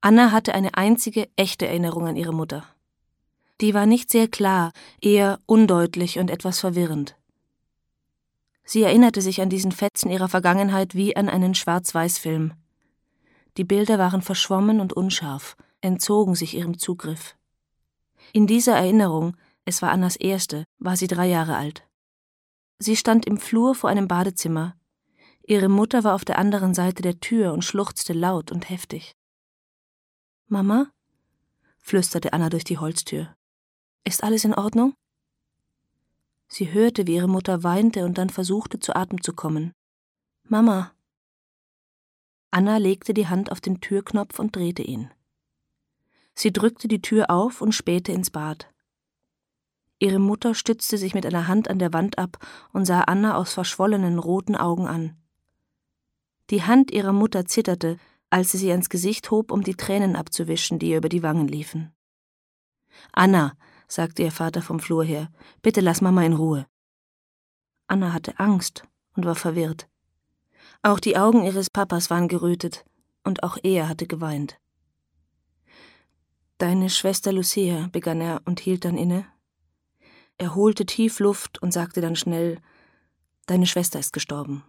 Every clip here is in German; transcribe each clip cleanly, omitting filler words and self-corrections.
Anna hatte eine einzige echte Erinnerung an ihre Mutter. Die war nicht sehr klar, eher undeutlich und etwas verwirrend. Sie erinnerte sich an diesen Fetzen ihrer Vergangenheit wie an einen Schwarz-Weiß-Film. Die Bilder waren verschwommen und unscharf, entzogen sich ihrem Zugriff. In dieser Erinnerung, es war Annas erste, war sie 3 Jahre alt. Sie stand im Flur vor einem Badezimmer. Ihre Mutter war auf der anderen Seite der Tür und schluchzte laut und heftig. »Mama?« flüsterte Anna durch die Holztür. »Ist alles in Ordnung?« Sie hörte, wie ihre Mutter weinte und dann versuchte, zu Atem zu kommen. »Mama!« Anna legte die Hand auf den Türknopf und drehte ihn. Sie drückte die Tür auf und spähte ins Bad. Ihre Mutter stützte sich mit einer Hand an der Wand ab und sah Anna aus verschwollenen, roten Augen an. Die Hand ihrer Mutter zitterte, als sie ans Gesicht hob, um die Tränen abzuwischen, die ihr über die Wangen liefen. »Anna«, sagte ihr Vater vom Flur her, »bitte lass Mama in Ruhe.« Anna hatte Angst und war verwirrt. Auch die Augen ihres Papas waren gerötet, und auch er hatte geweint. »Deine Schwester Lucia«, begann er und hielt dann inne. Er holte tief Luft und sagte dann schnell, »Deine Schwester ist gestorben.«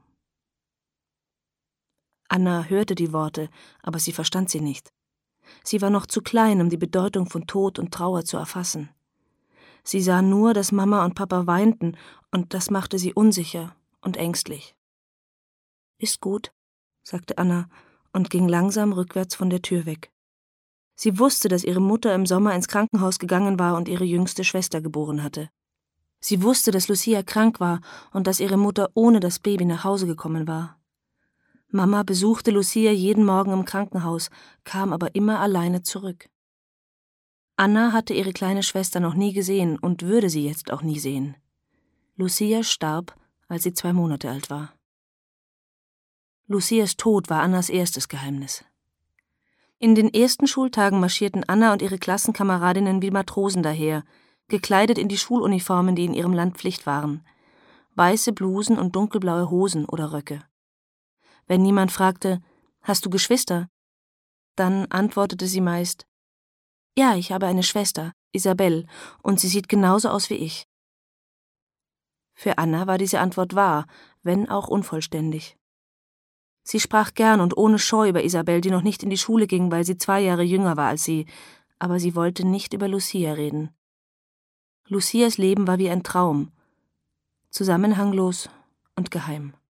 Anna hörte die Worte, aber sie verstand sie nicht. Sie war noch zu klein, um die Bedeutung von Tod und Trauer zu erfassen. Sie sah nur, dass Mama und Papa weinten, und das machte sie unsicher und ängstlich. »Ist gut«, sagte Anna und ging langsam rückwärts von der Tür weg. Sie wusste, dass ihre Mutter im Sommer ins Krankenhaus gegangen war und ihre jüngste Schwester geboren hatte. Sie wusste, dass Lucia krank war und dass ihre Mutter ohne das Baby nach Hause gekommen war. Mama besuchte Lucia jeden Morgen im Krankenhaus, kam aber immer alleine zurück. Anna hatte ihre kleine Schwester noch nie gesehen und würde sie jetzt auch nie sehen. Lucia starb, als sie 2 Monate alt war. Lucias Tod war Annas erstes Geheimnis. In den ersten Schultagen marschierten Anna und ihre Klassenkameradinnen wie Matrosen daher, gekleidet in die Schuluniformen, die in ihrem Land Pflicht waren. Weiße Blusen und dunkelblaue Hosen oder Röcke. Wenn niemand fragte, »Hast du Geschwister?«, dann antwortete sie meist, »Ja, ich habe eine Schwester, Isabelle, und sie sieht genauso aus wie ich.« Für Anna war diese Antwort wahr, wenn auch unvollständig. Sie sprach gern und ohne Scheu über Isabelle, die noch nicht in die Schule ging, weil sie 2 Jahre jünger war als sie, aber sie wollte nicht über Lucia reden. Lucias Leben war wie ein Traum, zusammenhanglos und geheim.